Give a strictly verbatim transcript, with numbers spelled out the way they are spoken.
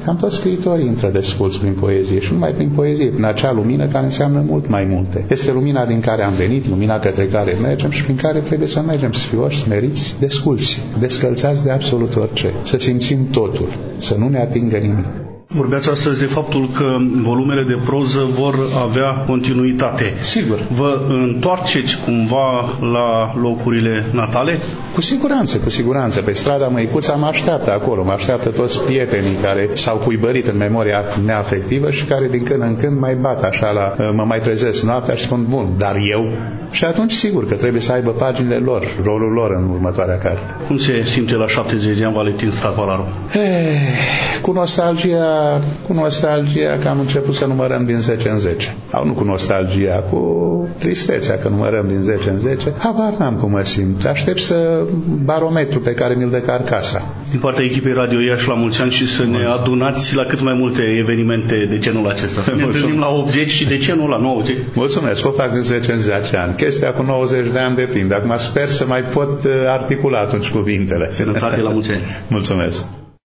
Cam toți scriitorii intră desculți prin poezie și numai prin poezie, prin acea lumină care înseamnă mult mai multe. Este lumina din care am venit, lumina către care mergem și prin care trebuie să mergem sfioși, smeriți, desculți, descălțați de absolut orice, să simțim totul, să nu ne atingă nimic. Vorbeați astăzi de faptul că volumele de proză vor avea continuitate. Sigur. Vă întoarceți cumva la locurile natale? Cu siguranță, cu siguranță. Pe strada Măicuța mă așteaptă acolo, mă așteaptă toți prietenii care s-au cuibărit în memoria neafectivă și care din când în când mai bat așa la... mă mai trezesc noaptea și spun, bun, dar eu? Și atunci sigur că trebuie să aibă paginile lor, rolul lor în următoarea carte. Cum se simte la șaptezeci de ani Valentin Stacolaru? Eh, cu nostalgia cu nostalgia că am început să numărăm din zece în zece. Sau nu cu nostalgia, cu tristețea că numărăm din zece în zece. Habar n-am cum mă simt. Aștept să barometru pe care mi-l dă Carcasa. Din partea echipei Radio Iași, la mulți ani și să ne adunați la cât mai multe evenimente de genul acesta. Să ne întâlnim la optzeci și de ce nu la nouăzeci. Mulțumesc, o fac din zece în zece ani. Chestia cu nouăzeci de ani depinde. Acum sper să mai pot articula atunci cuvintele. Sănătate, la mulți ani. Mulțumesc.